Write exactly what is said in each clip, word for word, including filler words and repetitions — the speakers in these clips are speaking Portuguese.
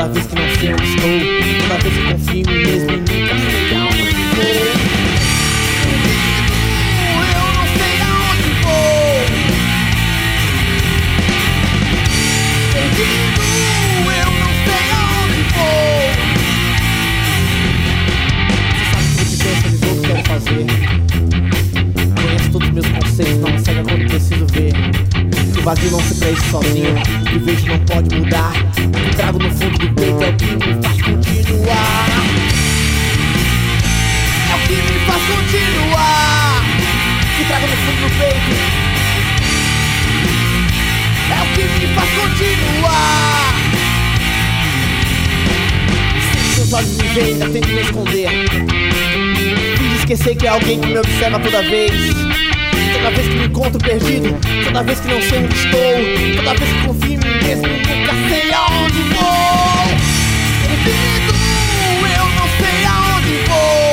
Toda vez que não sei onde estou, toda vez que confio em mim mesmo e nunca sei aonde vou. Eu não sei aonde vou. Perdido, eu não sei aonde vou. Você sabe tudo que pensa, diz o que quero fazer. Conheço todos os meus conceitos, não me segue quando preciso ver. Que o vazio não se preenche sozinho, o que vejo não pode mudar. O que trago no fundo do peito é o que me faz continuar. É o que me faz continuar. O que trago no fundo do peito é o que me faz continuar. Sei que seus olhos me veem, ainda tento me esconder. Fiz esquecer que é alguém que me observa toda vez. Toda vez que me encontro perdido, toda vez que não sei onde estou, toda vez que confio em mim mesmo, nunca sei aonde vou. Perdido, eu não sei aonde vou.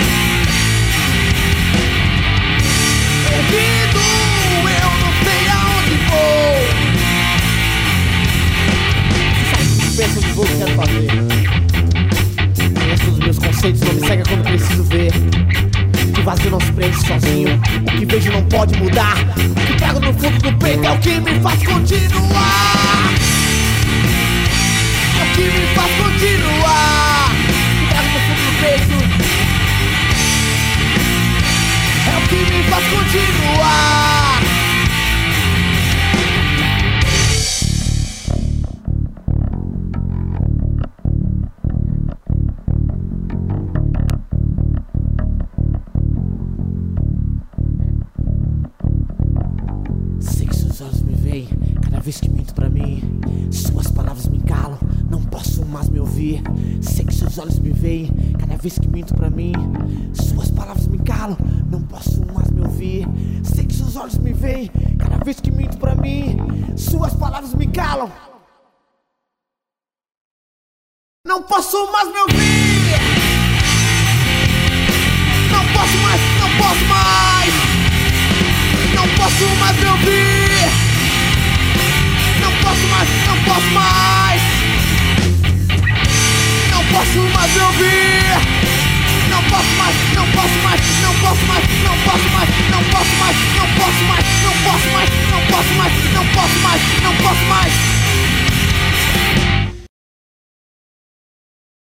Perdido, eu não sei aonde vou. Você sabe o que pensa de voo que quero fazer. Conheço todos os meus conceitos, não me cega quando preciso ver. O vazio não se preenche sozinho, o que vejo não pode mudar. O que trago no fundo do peito é o que me faz continuar. É o que me faz continuar. O que trago no fundo do peito é o que me faz continuar. Cada vez que minto pra mim, suas palavras me calam, não posso mais me ouvir. Sei que seus olhos me veem, cada vez que minto pra mim, suas palavras me calam, não posso mais me ouvir. Sei que seus olhos me veem, cada vez que minto pra mim, suas palavras me calam, não posso mais me ouvir. Não posso mais, não posso mais, não posso mais me ouvir. Não posso mais, não posso mais, não posso mais me ouvir.